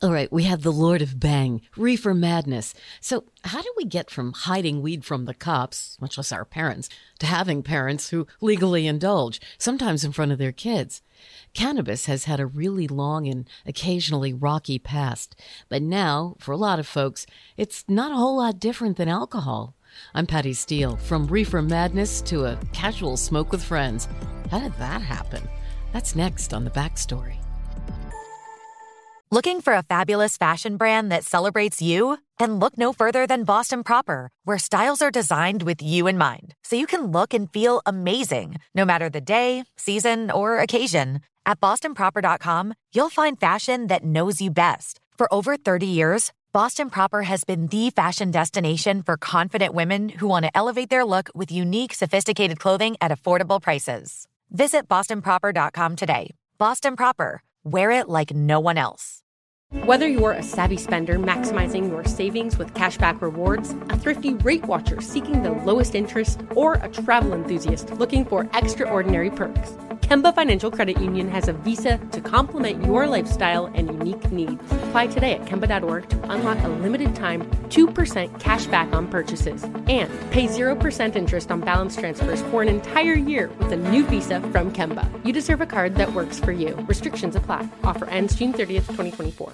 All right, we have the Lord of Bang, reefer madness. So how do we get from hiding weed from the cops, much less our parents, to having parents who legally indulge, sometimes in front of their kids? Cannabis has had a really long and occasionally rocky past, but now, for a lot of folks, it's not a whole lot different than alcohol. I'm Patty Steele. From reefer madness to a casual smoke with friends. How did that happen? That's next on The Backstory. Looking for a fabulous fashion brand that celebrates you? Then look no further than Boston Proper, where styles are designed with you in mind, so you can look and feel amazing, no matter the day, season, or occasion. At bostonproper.com, you'll find fashion that knows you best. For over 30 years, Boston Proper has been the fashion destination for confident women who want to elevate their look with unique, sophisticated clothing at affordable prices. Visit bostonproper.com today. Boston Proper. Wear it like no one else. Whether you're a savvy spender maximizing your savings with cashback rewards, a thrifty rate watcher seeking the lowest interest, or a travel enthusiast looking for extraordinary perks, Kemba Financial Credit Union has a visa to complement your lifestyle and unique needs. Apply today at Kemba.org to unlock a limited time 2% cash back on purchases and pay 0% interest on balance transfers for an entire year with a new visa from Kemba. You deserve a card that works for you. Restrictions apply. Offer ends June 30th, 2024.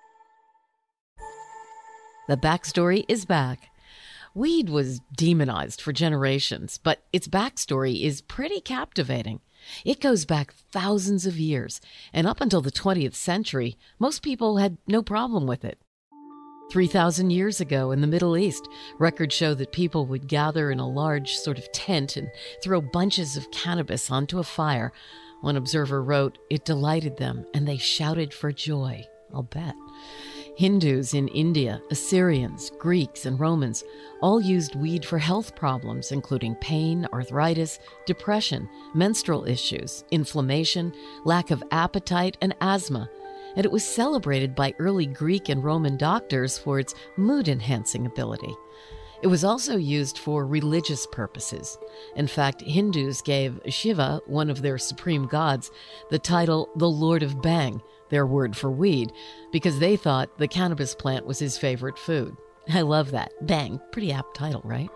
The Backstory is back. Weed was demonized for generations, but its backstory is pretty captivating. It goes back thousands of years, and up until the 20th century, most people had no problem with it. 3,000 years ago in the Middle East, records show that people would gather in a large sort of tent and throw bunches of cannabis onto a fire. One observer wrote, "It delighted them, and they shouted for joy." I'll bet. Hindus in India, Assyrians, Greeks, and Romans all used weed for health problems, including pain, arthritis, depression, menstrual issues, inflammation, lack of appetite, and asthma. And it was celebrated by early Greek and Roman doctors for its mood-enhancing ability. It was also used for religious purposes. In fact, Hindus gave Shiva, one of their supreme gods, the title the Lord of Bang, their word for weed, because they thought the cannabis plant was his favorite food. I love that. Bang. Pretty apt title, right?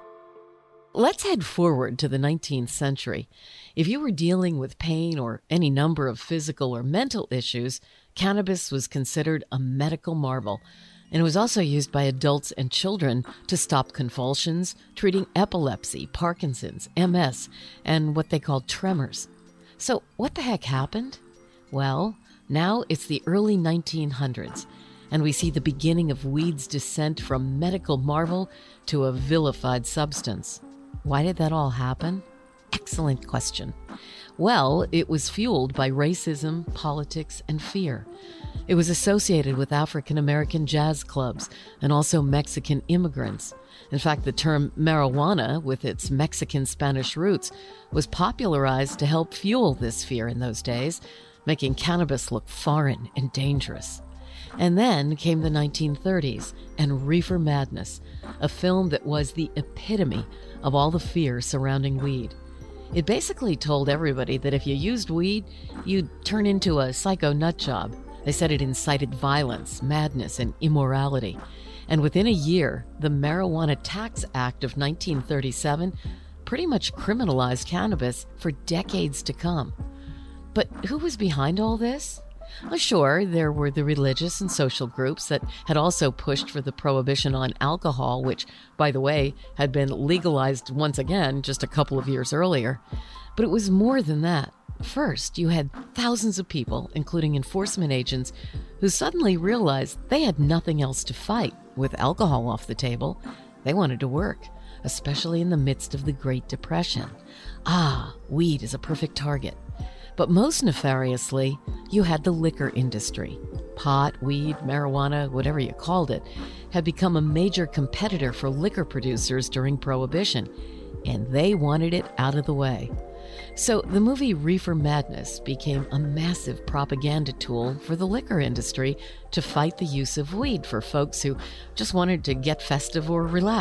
Let's head forward to the 19th century. If you were dealing with pain or any number of physical or mental issues, cannabis was considered a medical marvel. And it was also used by adults and children to stop convulsions, treating epilepsy, Parkinson's, MS, and what they called tremors. So what the heck happened? Well, now it's the early 1900s, and we see the beginning of weed's descent from medical marvel to a vilified substance. Why did that all happen? Excellent question. Well, it was fueled by racism, politics, and fear. It was associated with African American jazz clubs and also Mexican immigrants. In fact, the term marijuana, with its Mexican-Spanish roots, was popularized to help fuel this fear in those days, making cannabis look foreign and dangerous. And then came the 1930s and Reefer Madness, a film that was the epitome of all the fear surrounding weed. It basically told everybody that if you used weed, you'd turn into a psycho nut job. They said it incited violence, madness, and immorality. And within a year, the Marijuana Tax Act of 1937 pretty much criminalized cannabis for decades to come. But who was behind all this? Well, sure, there were the religious and social groups that had also pushed for the prohibition on alcohol, which, by the way, had been legalized once again just a couple of years earlier. But it was more than that. First, you had thousands of people, including enforcement agents, who suddenly realized they had nothing else to fight. With alcohol off the table, they wanted to work, especially in the midst of the Great Depression. Weed is a perfect target. But most nefariously, you had the liquor industry. Pot, weed, marijuana, whatever you called it, had become a major competitor for liquor producers during Prohibition, and they wanted it out of the way. So the movie Reefer Madness became a massive propaganda tool for the liquor industry to fight the use of weed for folks who just wanted to get festive or relax.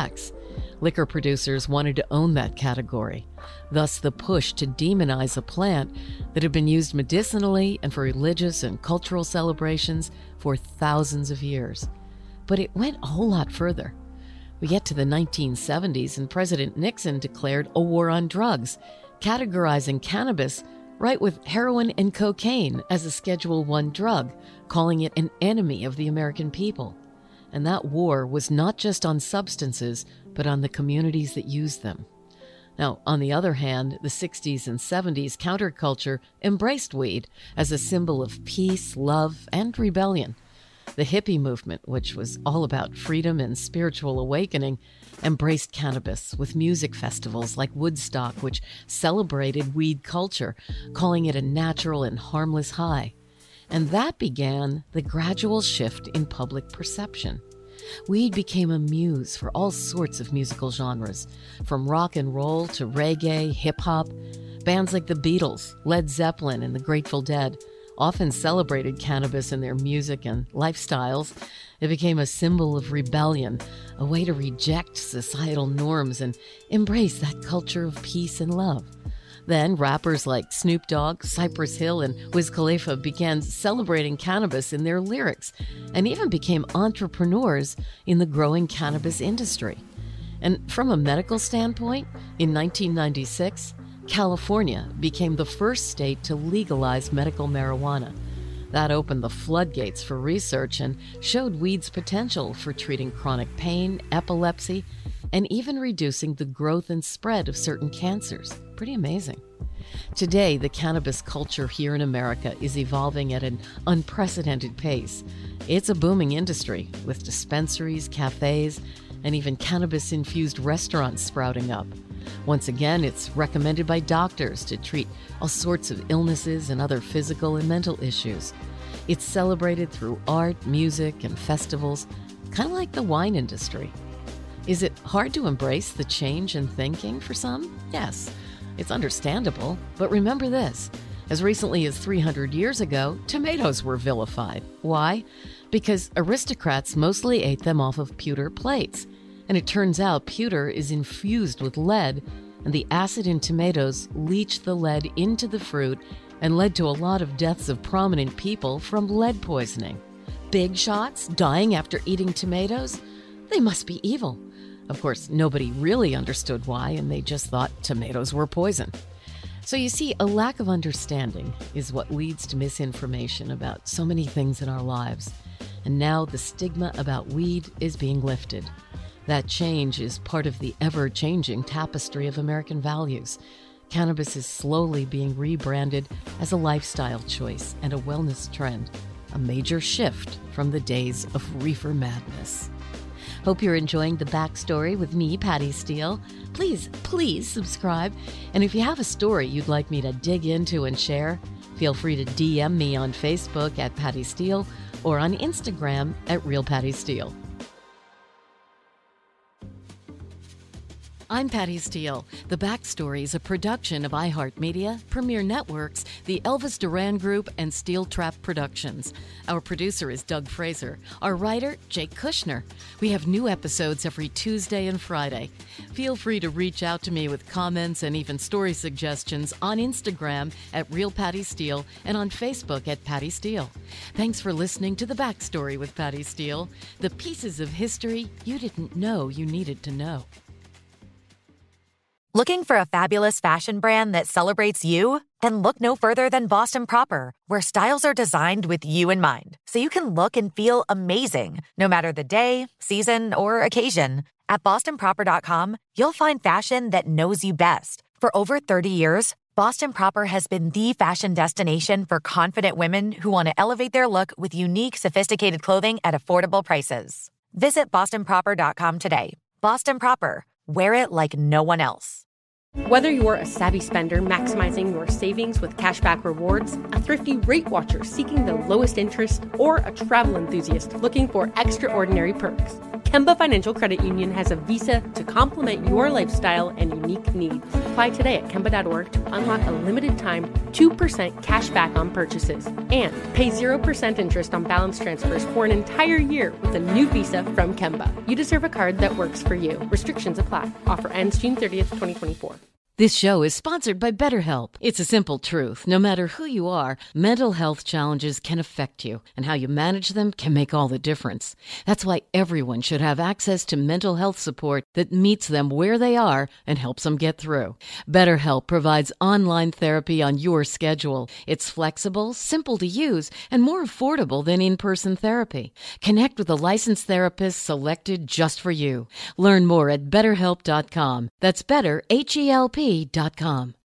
Liquor producers wanted to own that category, thus the push to demonize a plant that had been used medicinally and for religious and cultural celebrations for thousands of years. But it went a whole lot further. We get to the 1970s and President Nixon declared a war on drugs, categorizing cannabis right with heroin and cocaine as a Schedule I drug, calling it an enemy of the American people. And that war was not just on substances, but on the communities that used them. Now, on the other hand, the 60s and 70s counterculture embraced weed as a symbol of peace, love, and rebellion. The hippie movement, which was all about freedom and spiritual awakening, embraced cannabis with music festivals like Woodstock, which celebrated weed culture, calling it a natural and harmless high. And that began the gradual shift in public perception. Weed became a muse for all sorts of musical genres, from rock and roll to reggae, hip-hop. Bands like the Beatles, Led Zeppelin, and the Grateful Dead often celebrated cannabis in their music and lifestyles. It became a symbol of rebellion, a way to reject societal norms and embrace that culture of peace and love. Then rappers like Snoop Dogg, Cypress Hill, and Wiz Khalifa began celebrating cannabis in their lyrics and even became entrepreneurs in the growing cannabis industry. And from a medical standpoint, in 1996, California became the first state to legalize medical marijuana. That opened the floodgates for research and showed weed's potential for treating chronic pain, epilepsy, and even reducing the growth and spread of certain cancers. Pretty amazing. Today, the cannabis culture here in America is evolving at an unprecedented pace. It's a booming industry with dispensaries, cafes, and even cannabis-infused restaurants sprouting up. Once again, it's recommended by doctors to treat all sorts of illnesses and other physical and mental issues. It's celebrated through art, music, and festivals, kind of like the wine industry. Is it hard to embrace the change in thinking for some? Yes, it's understandable. But remember this, as recently as 300 years ago, tomatoes were vilified. Why? Because aristocrats mostly ate them off of pewter plates. And it turns out pewter is infused with lead, and the acid in tomatoes leached the lead into the fruit and led to a lot of deaths of prominent people from lead poisoning. Big shots dying after eating tomatoes? They must be evil. Of course, nobody really understood why, and they just thought tomatoes were poison. So you see, a lack of understanding is what leads to misinformation about so many things in our lives. And now the stigma about weed is being lifted. That change is part of the ever-changing tapestry of American values. Cannabis is slowly being rebranded as a lifestyle choice and a wellness trend, a major shift from the days of reefer madness. Hope you're enjoying the backstory with me, Patty Steele. Please subscribe. And if you have a story you'd like me to dig into and share, feel free to DM me on Facebook at Patty Steele or on Instagram at Real Patty Steele. I'm Patty Steele. The Backstory is a production of iHeartMedia, Premier Networks, the Elvis Duran Group, and Steel Trap Productions. Our producer is Doug Fraser. Our writer, Jake Kushner. We have new episodes every Tuesday and Friday. Feel free to reach out to me with comments and even story suggestions on Instagram at Real Patty Steele and on Facebook at Patty Steele. Thanks for listening to The Backstory with Patty Steele, the pieces of history you didn't know you needed to know. Looking for a fabulous fashion brand that celebrates you? Then look no further than Boston Proper, where styles are designed with you in mind, so you can look and feel amazing, no matter the day, season, or occasion. At BostonProper.com, you'll find fashion that knows you best. For over 30 years, Boston Proper has been the fashion destination for confident women who want to elevate their look with unique, sophisticated clothing at affordable prices. Visit BostonProper.com today. Boston Proper. Wear it like no one else. Whether you're a savvy spender maximizing your savings with cashback rewards, a thrifty rate watcher seeking the lowest interest, or a travel enthusiast looking for extraordinary perks, Kemba Financial Credit Union has a visa to complement your lifestyle and unique needs. Apply today at Kemba.org to unlock a limited time 2% cash back on purchases and pay 0% interest on balance transfers for an entire year with a new visa from Kemba. You deserve a card that works for you. Restrictions apply. Offer ends June 30th, 2024. This show is sponsored by BetterHelp. It's a simple truth. No matter who you are, mental health challenges can affect you, and how you manage them can make all the difference. That's why everyone should have access to mental health support that meets them where they are and helps them get through. BetterHelp provides online therapy on your schedule. It's flexible, simple to use, and more affordable than in-person therapy. Connect with a licensed therapist selected just for you. Learn more at BetterHelp.com. That's better, HELP.com.